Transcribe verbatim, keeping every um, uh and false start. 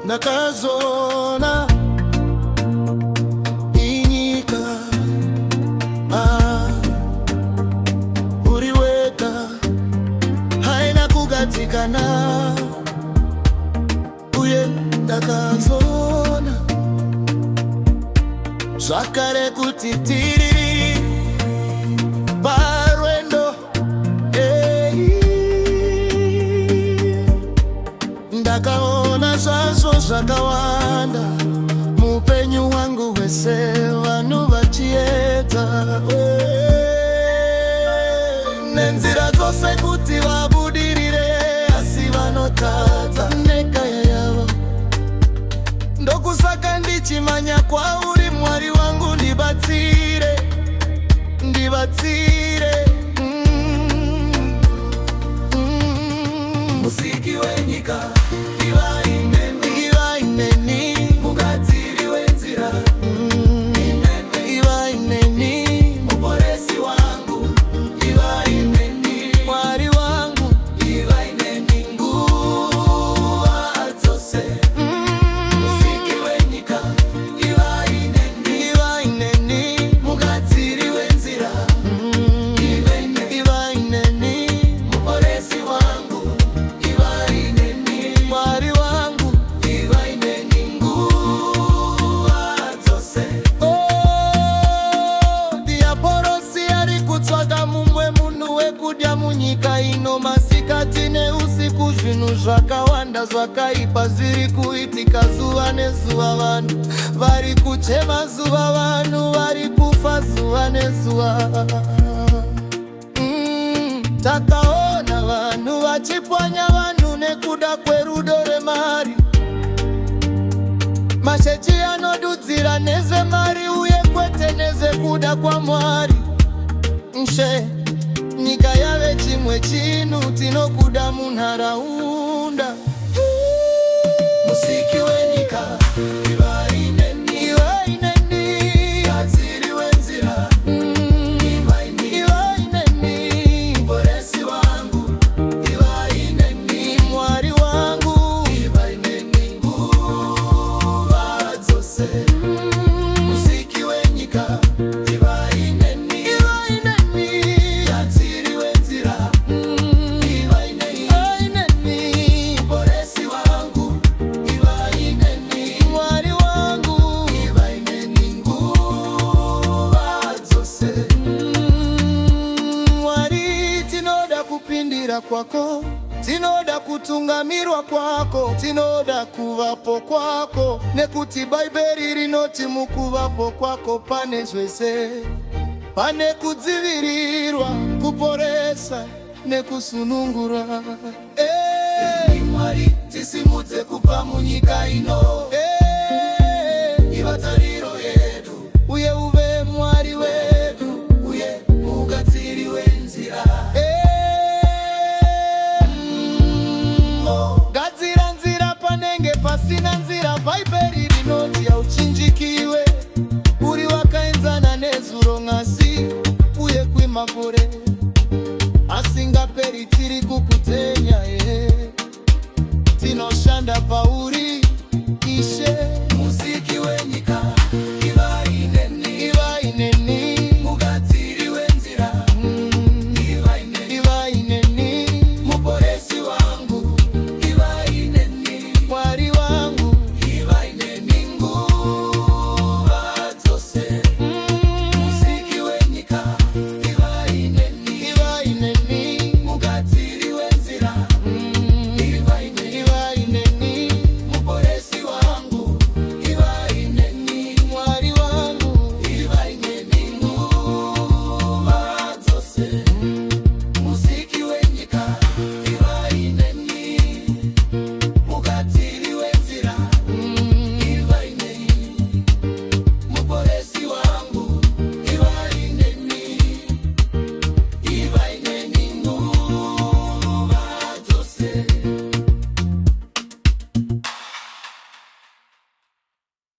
nakazona inyika ah, uriweka haina kugatikana uye nakazona zvakare kutitiriri parwendo hey. Ndakaona zvazvo zvakawanda mupenyu wangu wese vanhu vachiedza nenzira dzose kuti vabudirire asi vanotadza nekaya yavo. Ndokusaka ndichimanya kwauri Mwari wangu, ndibatsire ndibatsire mm, mm. Musiki wenyika munyika ino masikati neusiku zvinhu zvakawanda zvakaipa zviri kuitika zuva nezuva. Vanhu vari kuchema zuva, vanhu vari kufa zuva nezuva mm, takaona vanhu vachipwanya vanhu nekuda kwerudo remari. Mashechi anodudzira nezvemari uye kwete nezvekuda kwaMwari. Nshe nyika yave chimwe chinhu, tinokuda munharaunda. Musiki wenyika iva ineni, iva ineni, gadziri wenzira mm, iva ineni, iva ineni, muporesi wangu iva ineni, Mwari wangu iva ineni nguva dzose. Musiki wenyika iva ineni, iva ineni, gadziri wenzira mm, iva ineni, iva ineni, muporesi wangu iva ineni, Mwari wangu iva ineni nguva dzose. Mwari, tinoda kupindira kwako, tinoda kutungamirwa kwako, tinoda kuvapo kwako, nekuti Bhaibheri rinoti mukuvapo kwako pane zvese, pane kudzivirirwa, kuporesa nekusunungura. Hey, Mwari, tisimudze kubva munyika ino, hey, iva tariro yedu, uye uve Mwari wedu, uye mugadziri wenzira. Gadzira nzira panenge pasina nzira. Bhaibheri rinoti hauchinjikiwe, uri wakaenzana nezuro nhasi uye kwemakore asingaperi tiri kukutenya.